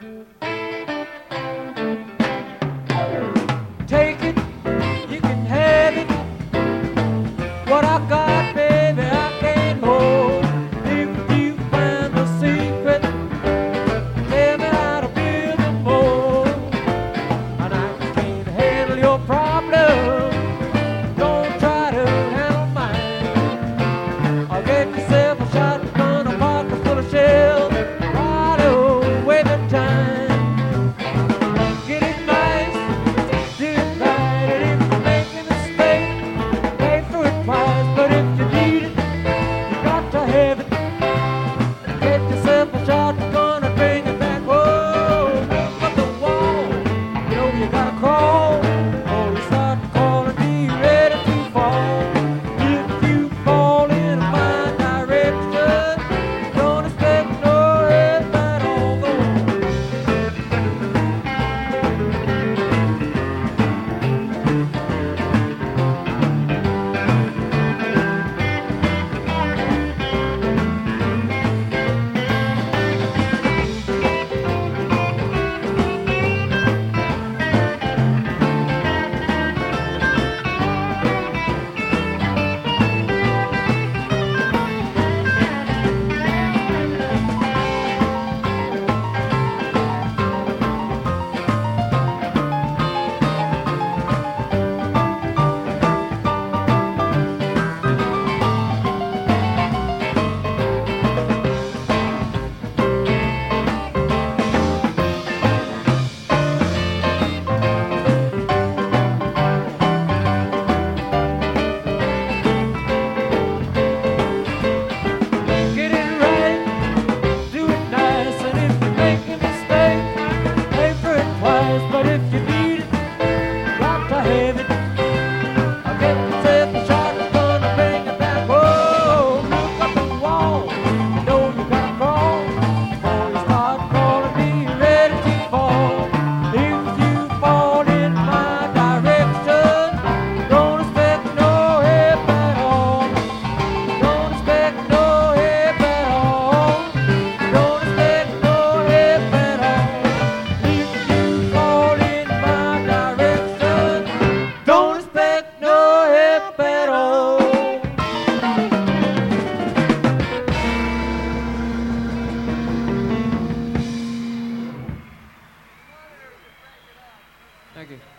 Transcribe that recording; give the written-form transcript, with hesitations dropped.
Take it, you can have it. What I got, baby, I can't hold. If you find the secret, tell me how to build a mold. And I can't handle your problem. Don't try to handle mine. I'll get yourself a shotgun, a pocket full of shells, right away the time. Get it nice, do it right, and if you make a mistake, pay for it twice. But if you need it, you got to have it. Get yourself a shotgun and bring it back. Whoa, look at the wall. You know you gotta crawl, or you start crawling, be ready to fall. If you fall in my direction, don't expect no help at all. Get it right, do it nice, and if you make a mistake, pay for it twice. But if you need it, got to have it. I'll get myself a shotgun and bring it back. Whoa, look up the wall. You know you gotta crawl, before you start crawling, be ready to fall. If you fall in my direction, don't expect no help at all. Don't expect no help at all. Don't expect no help at all. If you fall in my direction, don't expect no help at all. Thank you.